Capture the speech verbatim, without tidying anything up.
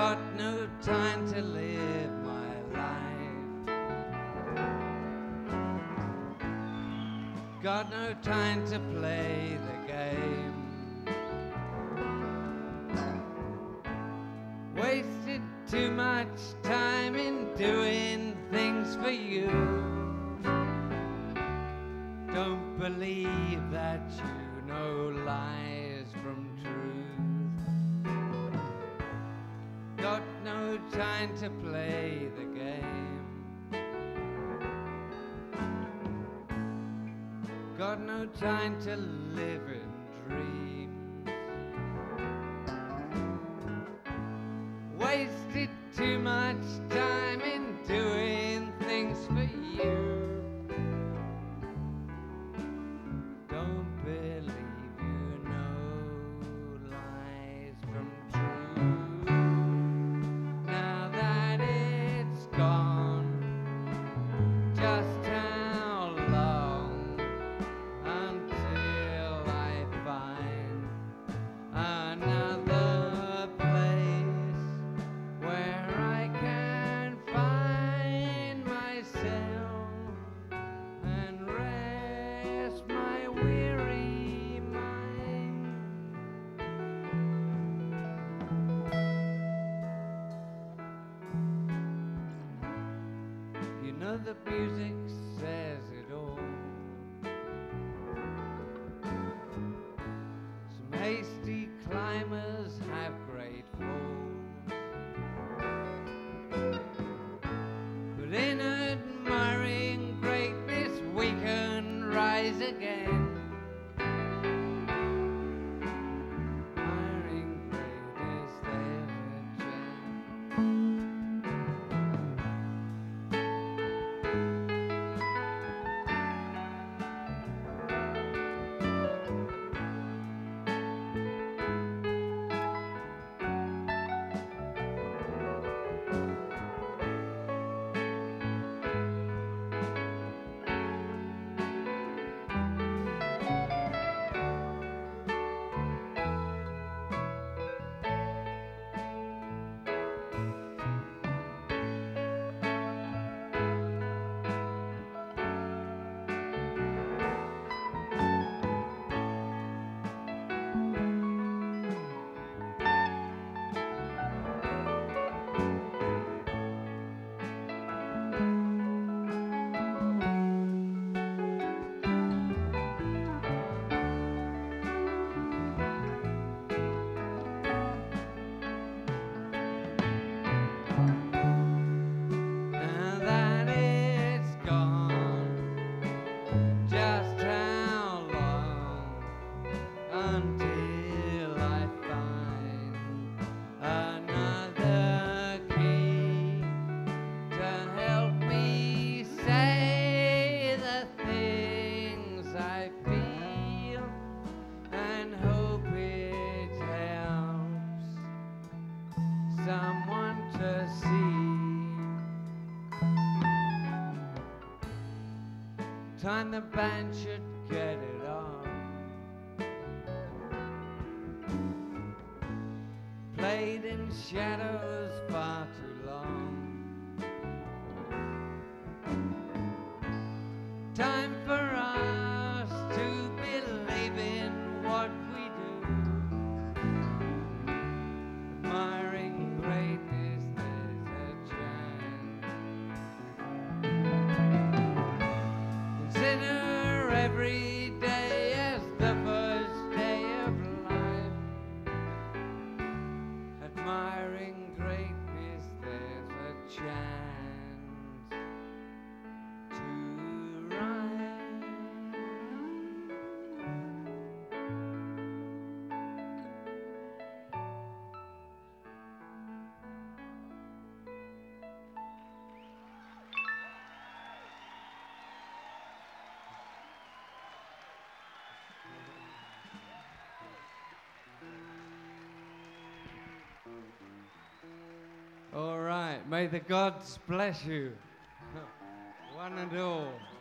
got no time to live my life. Got no time to play the game. Wasted too much time in doing things for you. Don't believe that you know lies from truth. Got no time to play the game. Got no time to live in dreams. Wasted too much time in doing things for you. Don't believe you know lies from truth. Now that it's gone, just how long until I find another place where I can find myself and rest my weary mind. You know the music says it all. Some hasty climbers have great falls, but in admiring greatness we can rise again. Admiring greatness, there's a chance. Now that it's gone, just how long until I find another key to help me say the things I feel and hope it helps someone to see. Time the band should get it on. Played in shadows far too long. Time for us to believe in what we do. Admiring greatness, there's a chance. Consider every day as the first day of life. Admiring greatness, there's a chance to rise. All right, may the gods bless you, one and all.